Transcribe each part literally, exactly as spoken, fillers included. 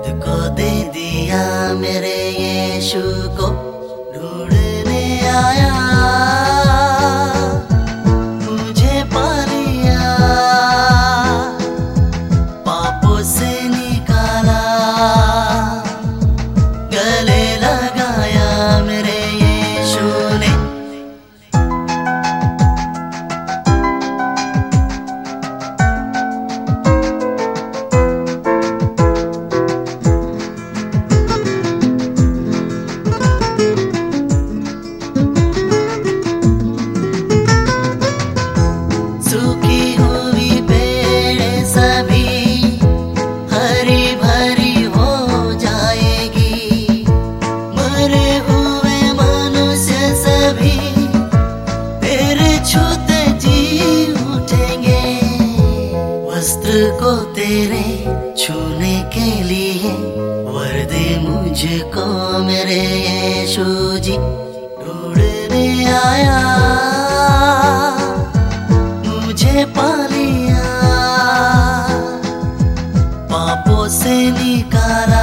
को दे दिया मेरे यीशु को ढूंढने आया, मुझे पा लिया, पापों से निकाला, गले लगाया मेरे यीशु ने। वस्त्र को तेरे छूने के लिए वर दे मुझको मेरे यीशु जी, ढूंढने आया, मुझे पा लिया, पापों से निकाला,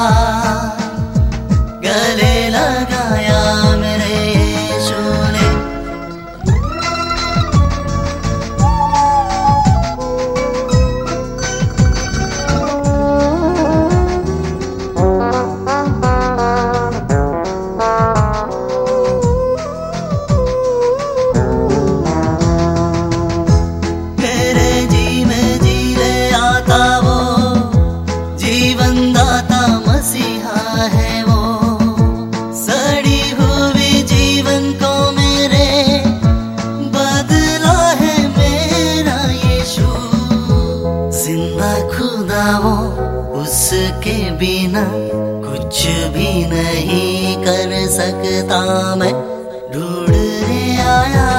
गले लगाया मेरे यीशु ने। दाता मसीहा है वो, सड़ी हुई जीवन को मेरे बदला है मेरा यीशु। जिंदा खुदा वो, उसके बिना कुछ भी नहीं कर सकता मैं, ढूंढने आया,